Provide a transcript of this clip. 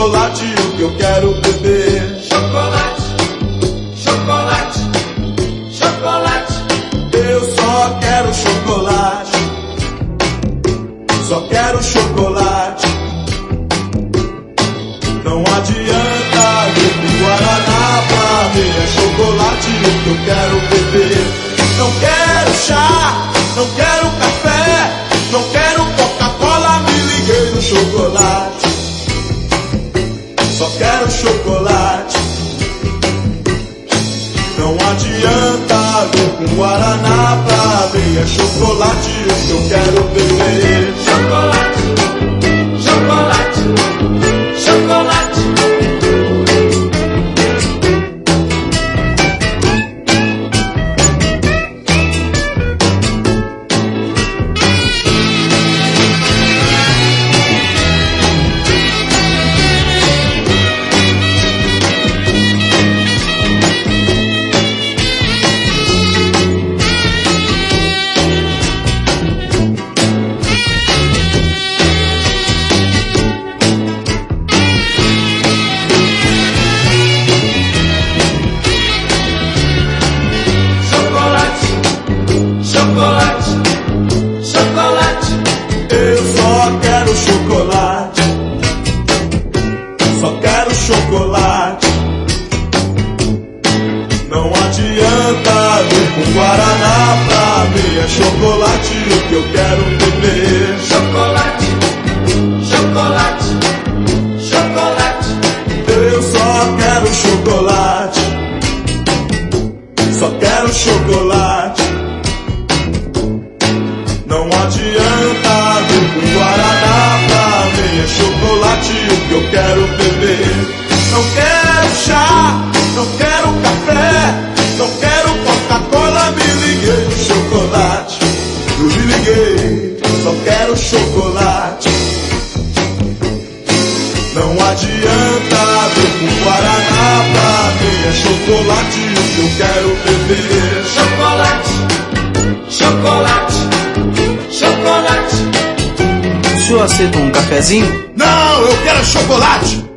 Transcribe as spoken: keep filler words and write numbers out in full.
chocolate o que eu quero beber. Chocolate, chocolate, chocolate. Eu só quero chocolate, só quero chocolate. Não adianta vir com guaraná pra mim, é chocolate o que eu quero beber. Não quero chá, não quero café, não quero Coca-Cola, me liguei no chocolate. Só quero chocolate. Não adianta vir com guaraná pra mim, é chocolate o que eu quero beber. Chocolate, chocolate, chocolate. Chocolate, chocolate. Eu só quero chocolate, só quero chocolate. Não adianta vir com guaraná pra mim, é chocolate o que eu quero beber. Chocolate, chocolate, chocolate. Eu só quero chocolate, só quero chocolate. Não adianta vir com guaraná pra mim, é chocolate o que eu quero beber. Não quero chá, não quero café, não quero Coca-Cola, me liguei no chocolate. Eu me liguei, só quero chocolate. Não adianta vir com guaraná pra mim, é chocolate o que eu quero beber. Chocolate, chocolate, chocolate. O senhor aceita um cafezinho? Não, eu quero chocolate!